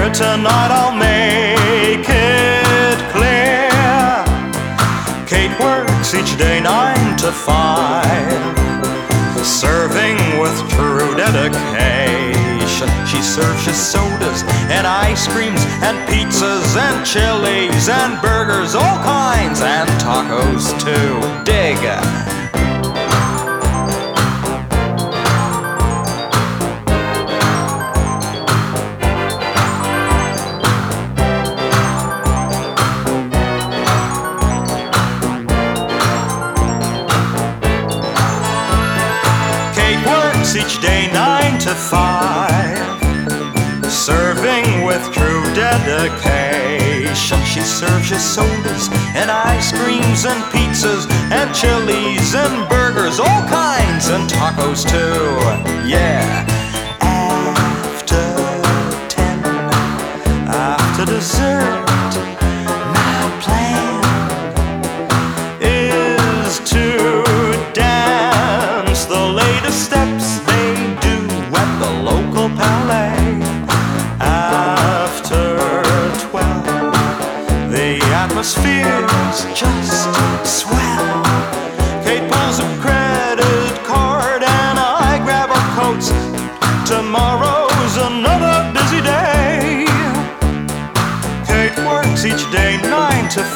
tonight I'll make it clear. Kate works each day 9 to 5, serving with true dedication. She serves you sodas and ice creams and pizzas and chilies and burgers, all kinds, and tacos too. Dig! Each day 9 to 5, serving with true dedication. She serves you sodas and ice creams and pizzas and chilies and burgers, all kinds, and tacos too. Yeah. After 10, after dessert, my plan is to dance the latest steps they do at the local ballet. After 12, the atmosphere's just swell. Kate pulls a credit card and I grab our coats. Tomorrow's another busy day. Kate works each day 9 to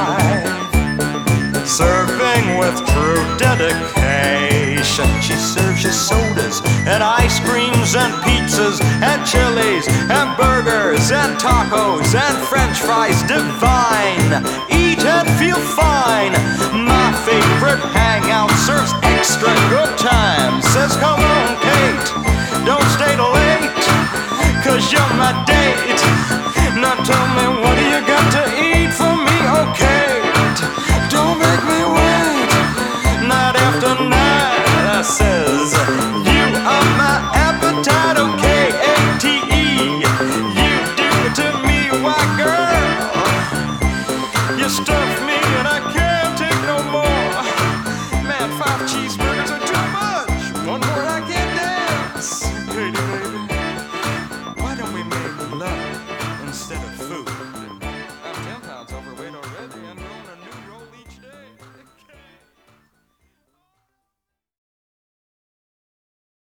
5, serving with true dedication. She serves you sodas and ice creams and pizzas and chilies and burgers and tacos and french fries divine. Eat and feel fine. My favorite hangout serves extra good